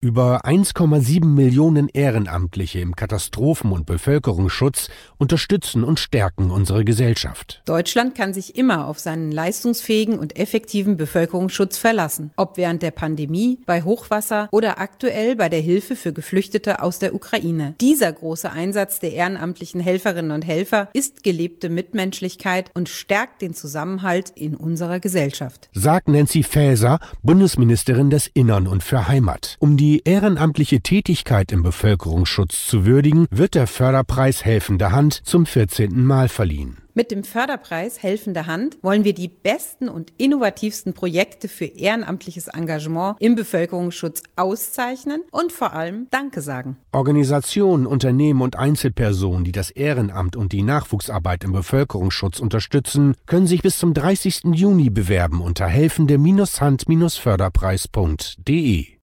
Über 1,7 Millionen Ehrenamtliche im Katastrophen- und Bevölkerungsschutz unterstützen und stärken unsere Gesellschaft. Deutschland kann sich immer auf seinen leistungsfähigen und effektiven Bevölkerungsschutz verlassen. Ob während der Pandemie, bei Hochwasser oder aktuell bei der Hilfe für Geflüchtete aus der Ukraine. Dieser große Einsatz der ehrenamtlichen Helferinnen und Helfer ist gelebte Mitmenschlichkeit und stärkt den Zusammenhalt in unserer Gesellschaft. Sagt Nancy Faeser, Bundesministerin des Innern und für Heimat. Um die ehrenamtliche Tätigkeit im Bevölkerungsschutz zu würdigen, wird der Förderpreis Helfende Hand zum 14. Mal verliehen. Mit dem Förderpreis Helfende Hand wollen wir die besten und innovativsten Projekte für ehrenamtliches Engagement im Bevölkerungsschutz auszeichnen und vor allem Danke sagen. Organisationen, Unternehmen und Einzelpersonen, die das Ehrenamt und die Nachwuchsarbeit im Bevölkerungsschutz unterstützen, können sich bis zum 30. Juni bewerben unter helfende-hand-förderpreis.de.